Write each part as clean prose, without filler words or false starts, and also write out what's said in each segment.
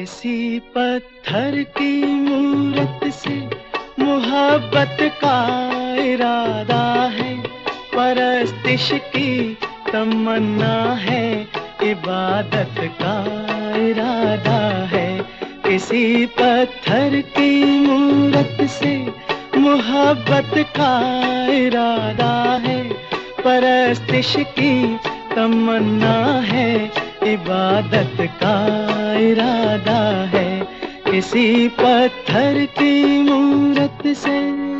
किसी पत्थर की मूरत से मोहब्बत का इरादा है, परस्तिश की तमन्ना है, इबादत का इरादा है। किसी पत्थर की मूरत से मोहब्बत का इरादा है, परस्तिश की तमन्ना है, इबादत का इरादा है। किसी पत्थर की मूरत से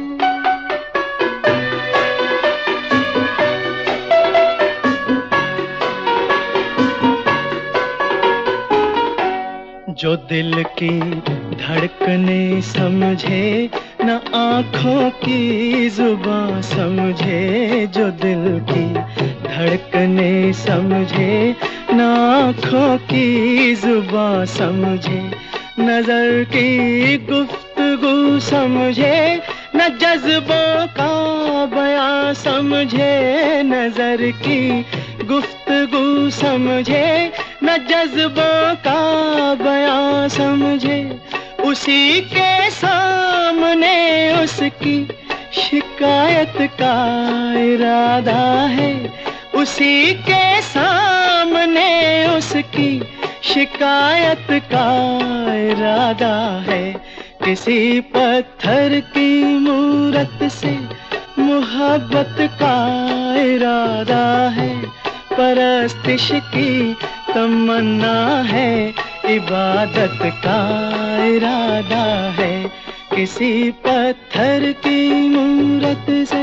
जो दिल की धड़कने समझे, न आँखों की जुबां समझे। जो दिल की धड़कने समझे, न आँखों की जुबां समझे। नजर की गुफ्तगू समझे, न जज्बों का बयां समझे। नजर की गुफ्तगू समझे, न जज्बों का बयां समझे। उसी के सामने उसकी शिकायत का इरादा है, उसी के सामने उसकी शिकायत का इरादा है। किसी पत्थर की मूरत से मोहब्बत का इरादा है, परस्तिश की तमन्ना है, इबादत का इरादा है। किसी पत्थर की मूरत से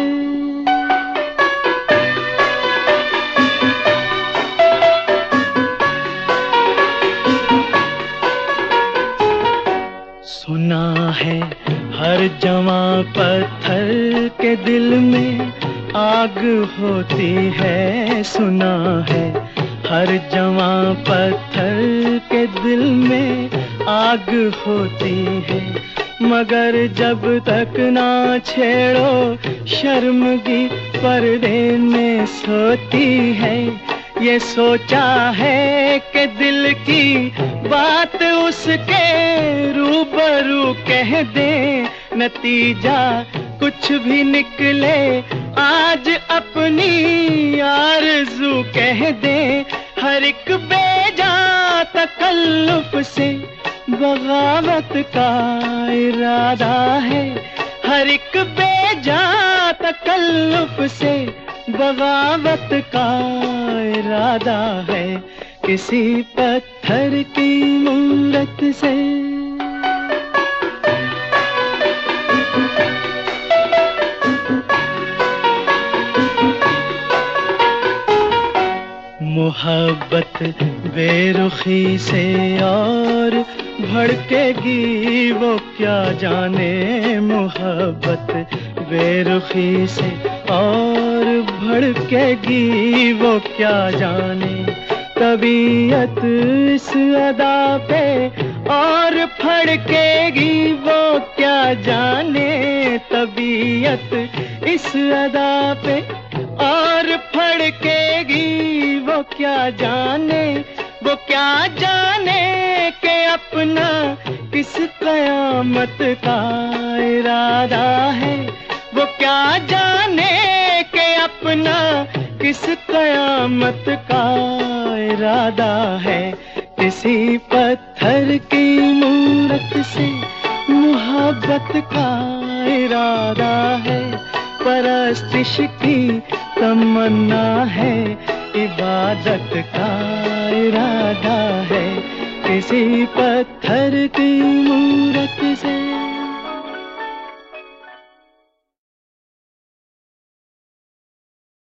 सुना है हर जवां पत्थर के दिल में आग होती है। सुना है हर जवां पत्थर के दिल में आग होती है, मगर जब तक ना छेड़ो शर्मगी पर्दे में सोती है। ये सोचा है कि दिल की बात उसके रूबरू कह दे, नतीजा कुछ भी निकले आज अपनी आरज़ू कह दे। हर एक बेजा तकल्लुफ से बगावत का इरादा है, हर एक बेजा तकल्लुफ से बगावत का इरादा है। किसी पत्थर की मूरत से मोहब्बत बेरुखी से और भड़केगी वो क्या जाने। मोहब्बत बेरुखी से और भड़केगी वो क्या जाने। तबीयत इस अदा पे और फड़केगी वो क्या जाने। तबीयत इस अदा पे और फड़केगी वो क्या जाने। वो क्या जाने कि अपना किस कयामत का इरादा है। वो क्या जाने कि अपना किस कयामत का इरादा है। किसी पत्थर की मूरत से मोहब्बत का इरादा है, परस्तिश की तमन्ना है, इबादत का इरादा है। किसी पत्थर की मूरत से